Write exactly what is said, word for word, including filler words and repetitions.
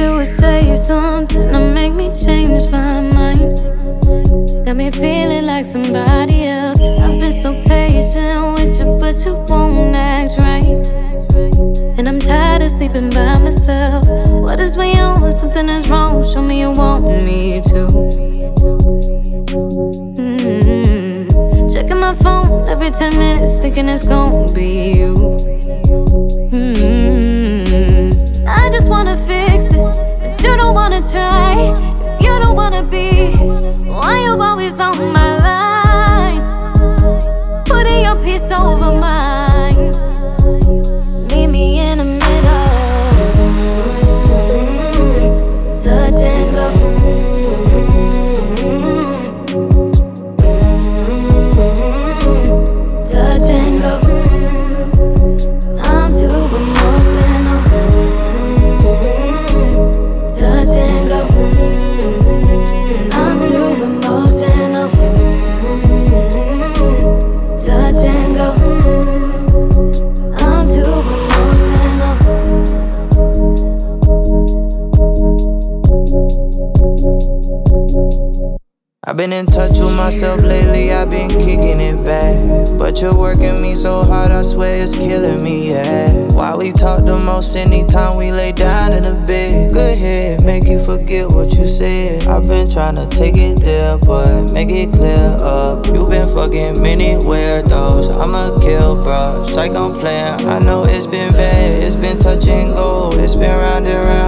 you would say something to make me change my mind. Got me feeling like somebody else. I've been so patient with you, but you won't act right. And I'm tired of sleeping by myself. What is we on? Something is wrong. Show me you want me to. Mm-hmm. Checking my phone every ten minutes, thinking it's gon' be you. Mm-hmm. I just wanna fix this, but you don't wanna try. If you don't wanna be, why you always on my line? Putting your peace over mine. Meet me in the middle. Touch and go. Touch and go. I'm too emotional. Touch and go. I'm too emotional. Touch and go. I'm too emotional. I've been in touch with myself lately, I've been kicking it back. But you're working me so hard, I swear it's killing me, yeah. Why we talk the most anytime we lay down in the bed? Good head, make you forget what you said. I've been trying to take it there, but make it clear up. You been fucking many weirdos, I'ma kill, bro. Psych, I'm playing, I know it's been bad. It's been touch and go, it's been round and round.